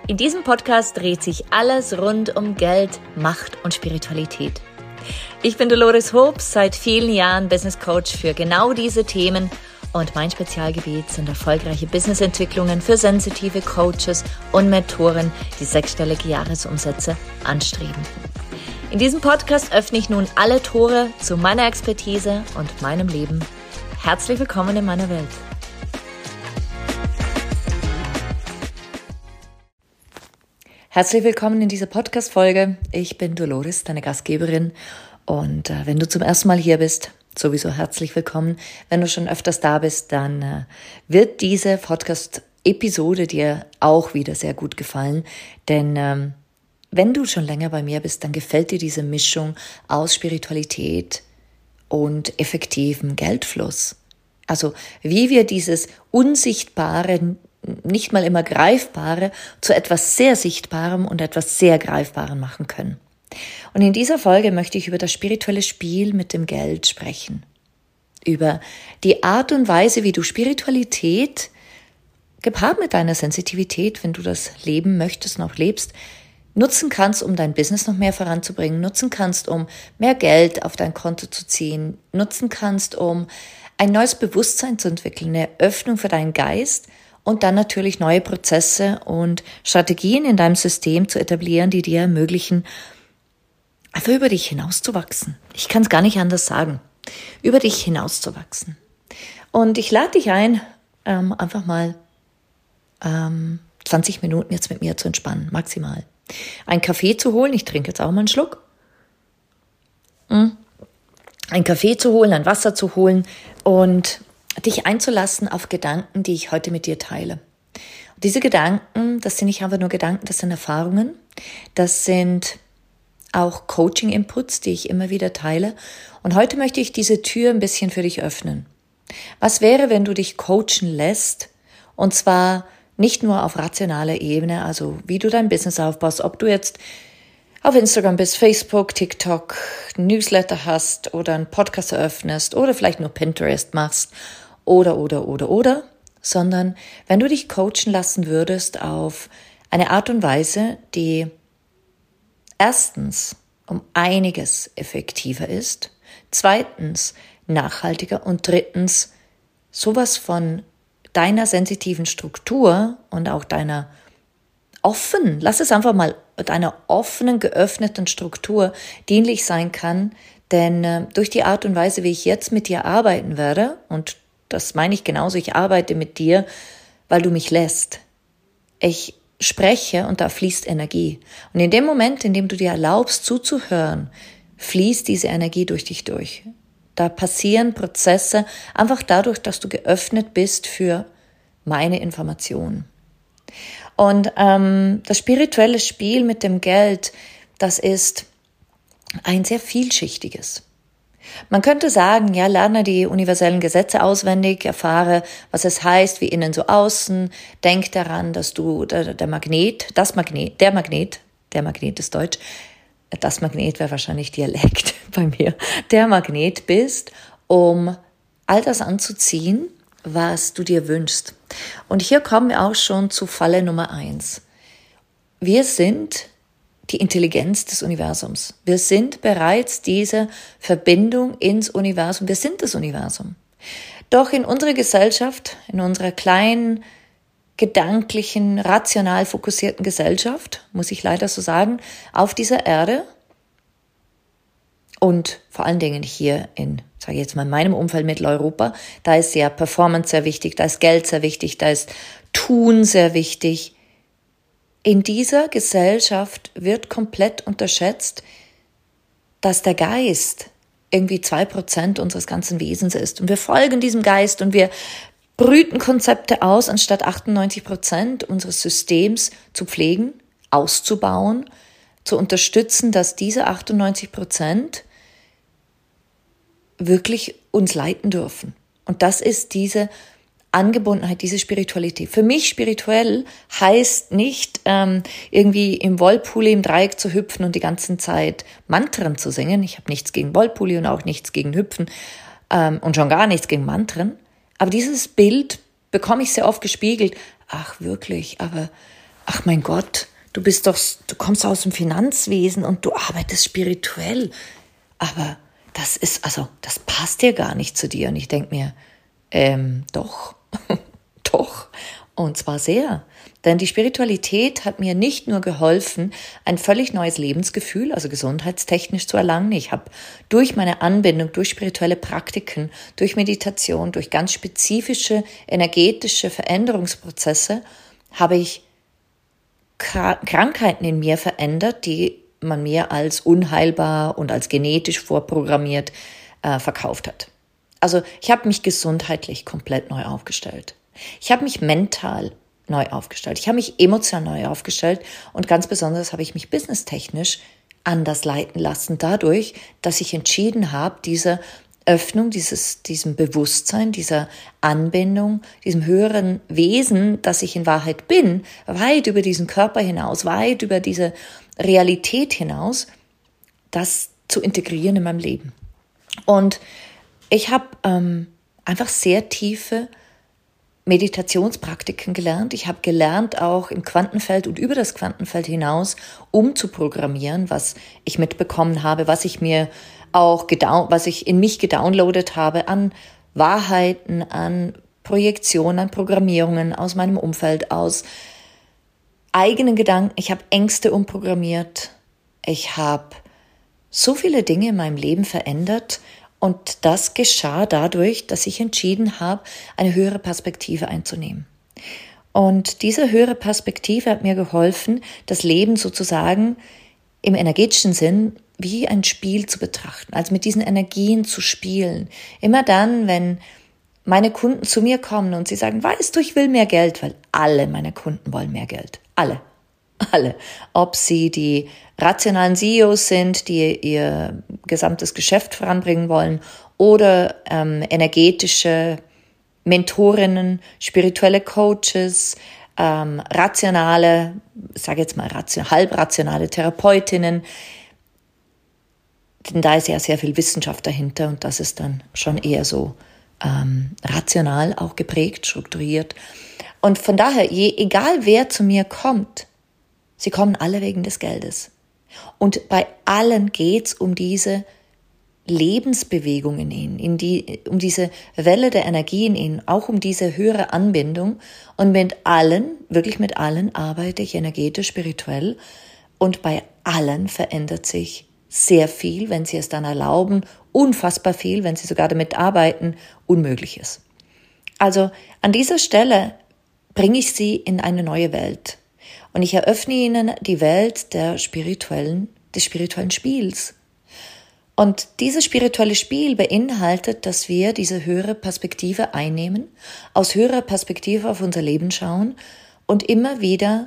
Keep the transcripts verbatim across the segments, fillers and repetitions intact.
In diesem Podcast dreht sich alles rund um Geld, Macht und Spiritualität. Ich bin Dolores Hobbs, seit vielen Jahren Business Coach für genau diese Themen und mein Spezialgebiet sind erfolgreiche Businessentwicklungen für sensitive Coaches und Mentoren, die sechsstellige Jahresumsätze anstreben. In diesem Podcast öffne ich nun alle Tore zu meiner Expertise und meinem Leben. Herzlich willkommen in meiner Welt. Herzlich willkommen in dieser Podcast-Folge. Ich bin Dolores, deine Gastgeberin. Und äh, wenn du zum ersten Mal hier bist, sowieso herzlich willkommen. Wenn du schon öfters da bist, dann äh, wird diese Podcast-Episode dir auch wieder sehr gut gefallen. Denn ähm, wenn du schon länger bei mir bist, dann gefällt dir diese Mischung aus Spiritualität und effektivem Geldfluss. Also wie wir dieses Unsichtbare, nicht mal immer Greifbare, zu etwas sehr Sichtbarem und etwas sehr Greifbarem machen können. Und in dieser Folge möchte ich über das spirituelle Spiel mit dem Geld sprechen. Über die Art und Weise, wie du Spiritualität, gepaart mit deiner Sensitivität, wenn du das leben möchtest, noch lebst, nutzen kannst, um dein Business noch mehr voranzubringen, nutzen kannst, um mehr Geld auf dein Konto zu ziehen, nutzen kannst, um ein neues Bewusstsein zu entwickeln, eine Öffnung für deinen Geist und dann natürlich neue Prozesse und Strategien in deinem System zu etablieren, die dir ermöglichen, einfach über dich hinauszuwachsen. Ich kann es gar nicht anders sagen. Über dich hinauszuwachsen. Und ich lade dich ein, ähm, einfach mal ähm, zwanzig Minuten jetzt mit mir zu entspannen, maximal. Einen Kaffee zu holen, ich trinke jetzt auch mal einen Schluck. Mm. Einen Kaffee zu holen, ein Wasser zu holen und dich einzulassen auf Gedanken, die ich heute mit dir teile. Und diese Gedanken, das sind nicht einfach nur Gedanken, das sind Erfahrungen, das sind auch Coaching-Inputs, die ich immer wieder teile. Und heute möchte ich diese Tür ein bisschen für dich öffnen. Was wäre, wenn du dich coachen lässt? Und zwar nicht nur auf rationaler Ebene, also wie du dein Business aufbaust, ob du jetzt auf Instagram bist, Facebook, TikTok, Newsletter hast oder einen Podcast eröffnest oder vielleicht nur Pinterest machst oder, oder, oder, oder, sondern wenn du dich coachen lassen würdest auf eine Art und Weise, die erstens um einiges effektiver ist, zweitens nachhaltiger und drittens sowas von deiner sensitiven Struktur und auch deiner offen, lass es einfach mal deiner offenen, geöffneten Struktur dienlich sein kann, denn äh, durch die Art und Weise, wie ich jetzt mit dir arbeiten werde, und das meine ich genauso, ich arbeite mit dir, weil du mich lässt. Ich spreche und da fließt Energie. Und in dem Moment, in dem du dir erlaubst zuzuhören, fließt diese Energie durch dich durch. Da passieren Prozesse einfach dadurch, dass du geöffnet bist für meine Informationen. Und ähm, das spirituelle Spiel mit dem Geld, das ist ein sehr vielschichtiges. Man könnte sagen, ja, lerne die universellen Gesetze auswendig, erfahre, was es heißt, wie innen so außen, denk daran, dass du der, der Magnet, das Magnet, der Magnet, der Magnet ist Deutsch, das Magnet wäre wahrscheinlich Dialekt bei mir, der Magnet bist, um all das anzuziehen, was du dir wünschst. Und hier kommen wir auch schon zu Falle Nummer eins. Wir sind die Intelligenz des Universums. Wir sind bereits diese Verbindung ins Universum. Wir sind das Universum. Doch in unserer Gesellschaft, in unserer kleinen, gedanklichen, rational fokussierten Gesellschaft, muss ich leider so sagen, auf dieser Erde und vor allen Dingen hier in, sage ich jetzt mal, in meinem Umfeld Mitteleuropa, da ist ja Performance sehr wichtig, da ist Geld sehr wichtig, da ist Tun sehr wichtig. In dieser Gesellschaft wird komplett unterschätzt, dass der Geist irgendwie zwei Prozent unseres ganzen Wesens ist. Und wir folgen diesem Geist und wir brüten Konzepte aus, anstatt achtundneunzig Prozent unseres Systems zu pflegen, auszubauen, zu unterstützen, dass diese achtundneunzig Prozent wirklich uns leiten dürfen. Und das ist diese Angebundenheit, diese Spiritualität. Für mich spirituell heißt nicht ähm, irgendwie im Wollpulli im Dreieck zu hüpfen und die ganze Zeit Mantren zu singen. Ich habe nichts gegen Wollpulli und auch nichts gegen Hüpfen ähm, und schon gar nichts gegen Mantren. Aber dieses Bild bekomme ich sehr oft gespiegelt. Ach wirklich, aber ach mein Gott, du bist doch, du kommst aus dem Finanzwesen und du arbeitest spirituell. Aber das ist, also, das passt ja gar nicht zu dir. Und ich denke mir, ähm, doch, doch. Und zwar sehr. Denn die Spiritualität hat mir nicht nur geholfen, ein völlig neues Lebensgefühl, also gesundheitstechnisch zu erlangen. Ich habe durch meine Anbindung, durch spirituelle Praktiken, durch Meditation, durch ganz spezifische energetische Veränderungsprozesse, habe ich Krankheiten in mir verändert, die man mir als unheilbar und als genetisch vorprogrammiert äh, verkauft hat. Also ich habe mich gesundheitlich komplett neu aufgestellt. Ich habe mich mental neu aufgestellt. Ich habe mich emotional neu aufgestellt und ganz besonders habe ich mich businesstechnisch anders leiten lassen dadurch, dass ich entschieden habe, diese Öffnung, dieses, diesem Bewusstsein, dieser Anbindung, diesem höheren Wesen, das ich in Wahrheit bin, weit über diesen Körper hinaus, weit über diese Realität hinaus, das zu integrieren in meinem Leben. Und ich habe ähm, einfach sehr tiefe Meditationspraktiken gelernt. Ich habe gelernt, auch im Quantenfeld und über das Quantenfeld hinaus umzuprogrammieren, was ich mitbekommen habe, was ich mir auch, gedown- was ich in mich gedownloadet habe an Wahrheiten, an Projektionen, an Programmierungen aus meinem Umfeld, aus eigenen Gedanken. Ich habe Ängste umprogrammiert. Ich habe so viele Dinge in meinem Leben verändert. Und das geschah dadurch, dass ich entschieden habe, eine höhere Perspektive einzunehmen. Und diese höhere Perspektive hat mir geholfen, das Leben sozusagen im energetischen Sinn wie ein Spiel zu betrachten, also mit diesen Energien zu spielen. Immer dann, wenn meine Kunden zu mir kommen und sie sagen, weißt du, ich will mehr Geld, weil alle meine Kunden wollen mehr Geld. Alle. Alle. Ob sie die rationalen C E Os sind, die ihr gesamtes Geschäft voranbringen wollen, oder ähm, energetische Mentorinnen, spirituelle Coaches, ähm, rationale, ich sage jetzt mal ration, halbrationale Therapeutinnen. Denn da ist ja sehr viel Wissenschaft dahinter und das ist dann schon eher so ähm, rational auch geprägt, strukturiert. Und von daher, je, egal wer zu mir kommt, sie kommen alle wegen des Geldes. Und bei allen geht's um diese Lebensbewegung in ihnen, in die, um diese Welle der Energie in ihnen, auch um diese höhere Anbindung. Und mit allen, wirklich mit allen arbeite ich energetisch, spirituell. Und bei allen verändert sich sehr viel, wenn sie es dann erlauben, unfassbar viel, wenn sie sogar damit arbeiten, unmöglich ist. Also an dieser Stelle bringe ich sie in eine neue Welt. Und ich eröffne ihnen die Welt der spirituellen, des spirituellen Spiels. Und dieses spirituelle Spiel beinhaltet, dass wir diese höhere Perspektive einnehmen, aus höherer Perspektive auf unser Leben schauen und immer wieder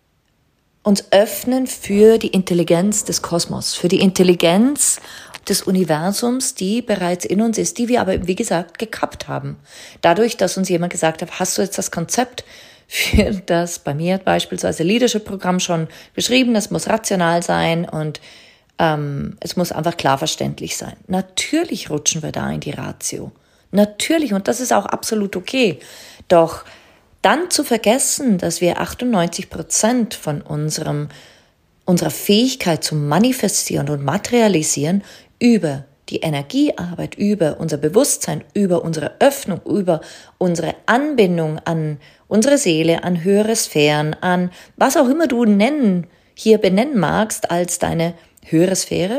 uns öffnen für die Intelligenz des Kosmos, für die Intelligenz des Universums, die bereits in uns ist, die wir aber, wie gesagt, gekappt haben. Dadurch, dass uns jemand gesagt hat, hast du jetzt das Konzept für das bei mir beispielsweise Leadership-Programm schon beschrieben, es muss rational sein und ähm, es muss einfach klar verständlich sein. Natürlich rutschen wir da in die Ratio. Natürlich, und das ist auch absolut okay. Doch dann zu vergessen, dass wir achtundneunzig Prozent von unserem, unserer Fähigkeit zum Manifestieren und Materialisieren über die Energiearbeit, über unser Bewusstsein, über unsere Öffnung, über unsere Anbindung an unsere Seele, an höhere Sphären, an was auch immer du nennen, hier benennen magst als deine höhere Sphäre.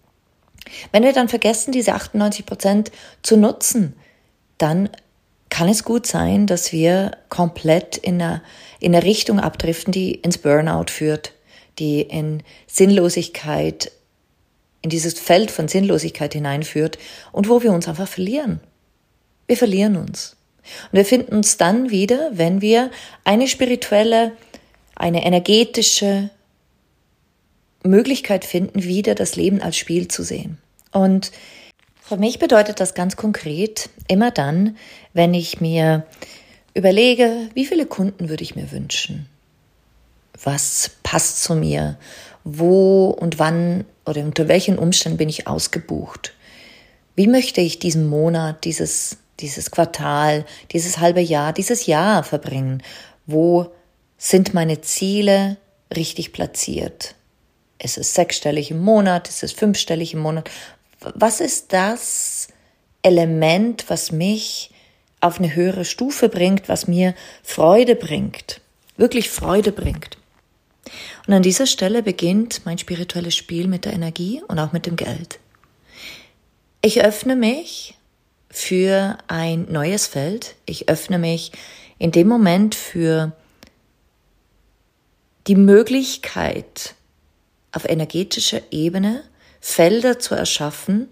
Wenn wir dann vergessen, diese achtundneunzig Prozent zu nutzen, dann kann es gut sein, dass wir komplett in eine, in eine Richtung abdriften, die ins Burnout führt, die in Sinnlosigkeit, in dieses Feld von Sinnlosigkeit hineinführt und wo wir uns einfach verlieren. Wir verlieren uns. Und wir finden uns dann wieder, wenn wir eine spirituelle, eine energetische Möglichkeit finden, wieder das Leben als Spiel zu sehen. Und für mich bedeutet das ganz konkret immer dann, wenn ich mir überlege, wie viele Kunden würde ich mir wünschen? Was passt zu mir? Wo und wann oder unter welchen Umständen bin ich ausgebucht? Wie möchte ich diesen Monat, dieses, dieses Quartal, dieses halbe Jahr, dieses Jahr verbringen? Wo Sind meine Ziele richtig platziert? Ist es sechsstellig im Monat? Ist es fünfstellig im Monat? Was ist das Element, was mich auf eine höhere Stufe bringt, was mir Freude bringt, wirklich Freude bringt? Und an dieser Stelle beginnt mein spirituelles Spiel mit der Energie und auch mit dem Geld. Ich öffne mich für ein neues Feld. Ich öffne mich in dem Moment für die Möglichkeit, auf energetischer Ebene Felder zu erschaffen,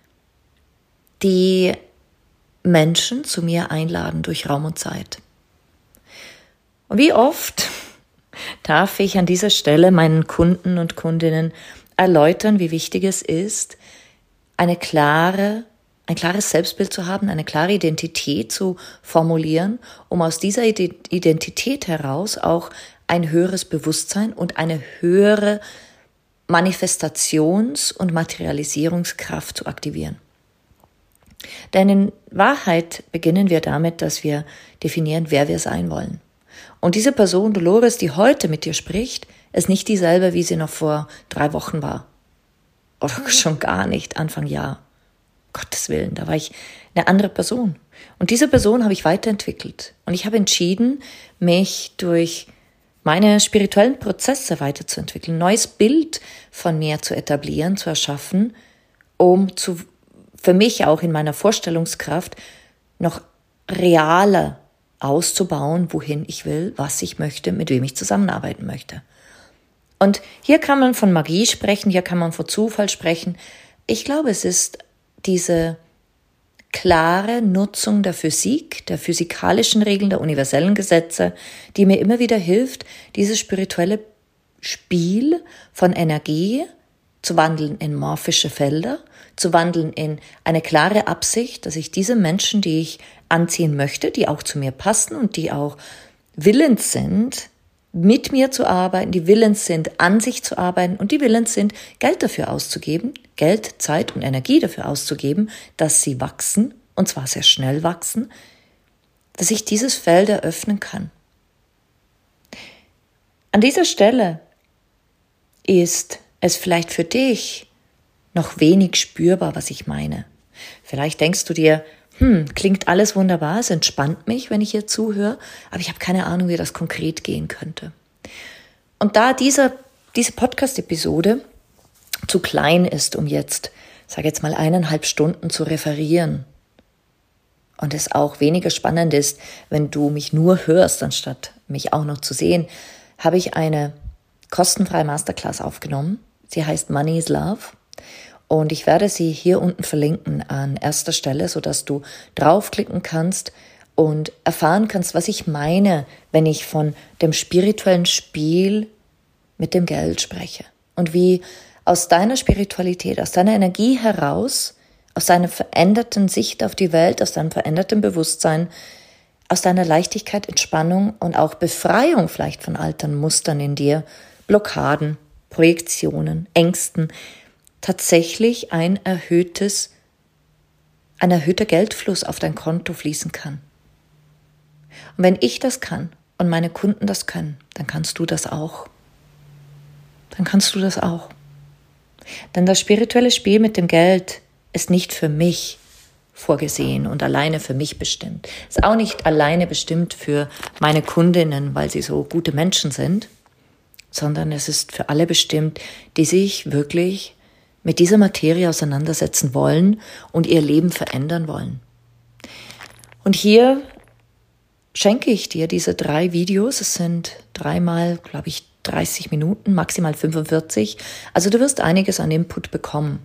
die Menschen zu mir einladen durch Raum und Zeit. Und wie oft darf ich an dieser Stelle meinen Kunden und Kundinnen erläutern, wie wichtig es ist, eine klare, ein klares Selbstbild zu haben, eine klare Identität zu formulieren, um aus dieser Identität heraus auch ein höheres Bewusstsein und eine höhere Manifestations- und Materialisierungskraft zu aktivieren. Denn in Wahrheit beginnen wir damit, dass wir definieren, wer wir sein wollen. Und diese Person, Dolores, die heute mit dir spricht, ist nicht dieselbe, wie sie noch vor drei Wochen war. Oder schon gar nicht, Anfang Jahr. Gottes Willen, da war ich eine andere Person. Und diese Person habe ich weiterentwickelt. Und ich habe entschieden, mich durch meine spirituellen Prozesse weiterzuentwickeln, ein neues Bild von mir zu etablieren, zu erschaffen, um zu, für mich auch in meiner Vorstellungskraft noch realer auszubauen, wohin ich will, was ich möchte, mit wem ich zusammenarbeiten möchte. Und hier kann man von Magie sprechen, hier kann man von Zufall sprechen. Ich glaube, es ist diese klare Nutzung der Physik, der physikalischen Regeln, der universellen Gesetze, die mir immer wieder hilft, dieses spirituelle Spiel von Energie zu wandeln in morphische Felder, zu wandeln in eine klare Absicht, dass ich diese Menschen, die ich anziehen möchte, die auch zu mir passen und die auch willens sind, mit mir zu arbeiten, die willens sind, an sich zu arbeiten und die willens sind, Geld dafür auszugeben, Geld, Zeit und Energie dafür auszugeben, dass sie wachsen, und zwar sehr schnell wachsen, dass ich dieses Feld eröffnen kann. An dieser Stelle ist es vielleicht für dich noch wenig spürbar, was ich meine. Vielleicht denkst du dir, hm, klingt alles wunderbar, es entspannt mich, wenn ich hier zuhöre, aber ich habe keine Ahnung, wie das konkret gehen könnte. Und da dieser, diese Podcast-Episode zu klein ist, um jetzt, sage jetzt mal, eineinhalb Stunden zu referieren und es auch weniger spannend ist, wenn du mich nur hörst, anstatt mich auch noch zu sehen, habe ich eine kostenfreie Masterclass aufgenommen. Sie heißt Money is Love. Und ich werde sie hier unten verlinken an erster Stelle, sodass du draufklicken kannst und erfahren kannst, was ich meine, wenn ich von dem spirituellen Spiel mit dem Geld spreche. Und wie aus deiner Spiritualität, aus deiner Energie heraus, aus deiner veränderten Sicht auf die Welt, aus deinem veränderten Bewusstsein, aus deiner Leichtigkeit, Entspannung und auch Befreiung vielleicht von alten Mustern in dir, Blockaden, Projektionen, Ängsten, tatsächlich ein erhöhtes, ein erhöhter Geldfluss auf dein Konto fließen kann. Und wenn ich das kann und meine Kunden das können, dann kannst du das auch. Dann kannst du das auch. Denn das spirituelle Spiel mit dem Geld ist nicht für mich vorgesehen und alleine für mich bestimmt. Ist auch nicht alleine bestimmt für meine Kundinnen, weil sie so gute Menschen sind, sondern es ist für alle bestimmt, die sich wirklich mit dieser Materie auseinandersetzen wollen und ihr Leben verändern wollen. Und hier schenke ich dir diese drei Videos. Es sind dreimal, glaube ich, dreißig Minuten, maximal fünfundvierzig. Also du wirst einiges an Input bekommen.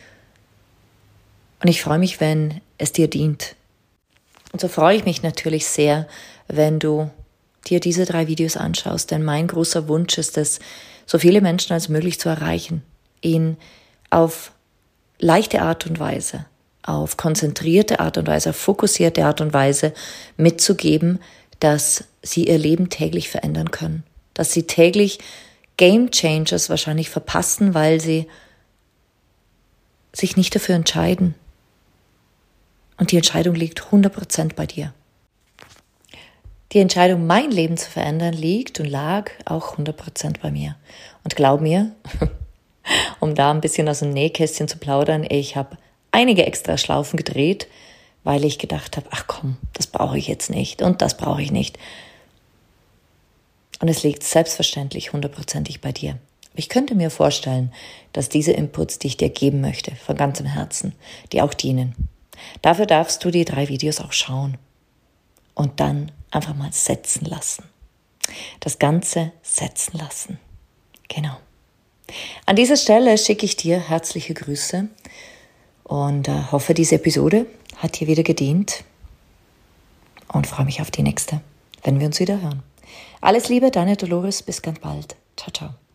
Und ich freue mich, wenn es dir dient. Und so freue ich mich natürlich sehr, wenn du dir diese drei Videos anschaust. Denn mein großer Wunsch ist es, so viele Menschen als möglich zu erreichen, ihnen auf leichte Art und Weise, auf konzentrierte Art und Weise, auf fokussierte Art und Weise mitzugeben, dass sie ihr Leben täglich verändern können. Dass sie täglich Game Changers wahrscheinlich verpassen, weil sie sich nicht dafür entscheiden. Und die Entscheidung liegt hundert Prozent bei dir. Die Entscheidung, mein Leben zu verändern, liegt und lag auch hundert Prozent bei mir. Und glaub mir, um da ein bisschen aus dem Nähkästchen zu plaudern, ich habe einige extra Schlaufen gedreht, weil ich gedacht habe, ach komm, das brauche ich jetzt nicht und das brauche ich nicht. Und es liegt selbstverständlich hundertprozentig bei dir. Ich könnte mir vorstellen, dass diese Inputs, die ich dir geben möchte, von ganzem Herzen, dir auch dienen. Dafür darfst du die drei Videos auch schauen und dann einfach mal setzen lassen. Das Ganze setzen lassen. Genau. An dieser Stelle schicke ich dir herzliche Grüße und äh, hoffe, diese Episode hat dir wieder gedient und freue mich auf die nächste, wenn wir uns wieder hören. Alles Liebe, deine Dolores, bis ganz bald. Ciao, ciao.